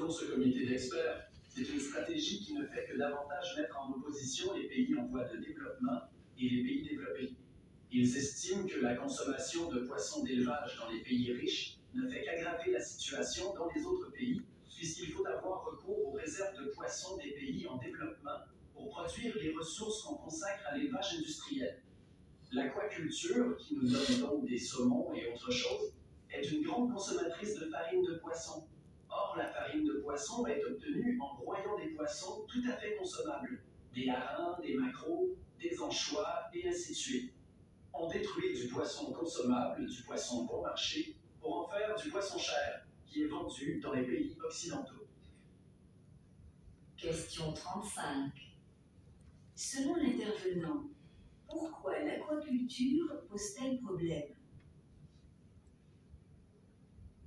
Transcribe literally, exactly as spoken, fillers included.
Selon ce comité d'experts, c'est une stratégie qui ne fait que davantage mettre en opposition les pays en voie de développement et les pays développés. Ils estiment que la consommation de poissons d'élevage dans les pays riches ne fait qu'aggraver la situation dans les autres pays, puisqu'il faut avoir recours aux réserves de poissons des pays en développement pour produire les ressources qu'on consacre à l'élevage industriel. L'aquaculture, qui nous donne donc des saumons et autres choses, est une grande consommatrice de farine de poisson. Or, la farine de poisson est obtenue en broyant des poissons tout à fait consommables, des harengs, des maquereaux, des anchois et ainsi de suite. On détruit du poisson consommable, du poisson bon marché, pour en faire du poisson cher, qui est vendu dans les pays occidentaux. Question trente-cinq. Selon l'intervenant, pourquoi l'aquaculture pose-t-elle problème?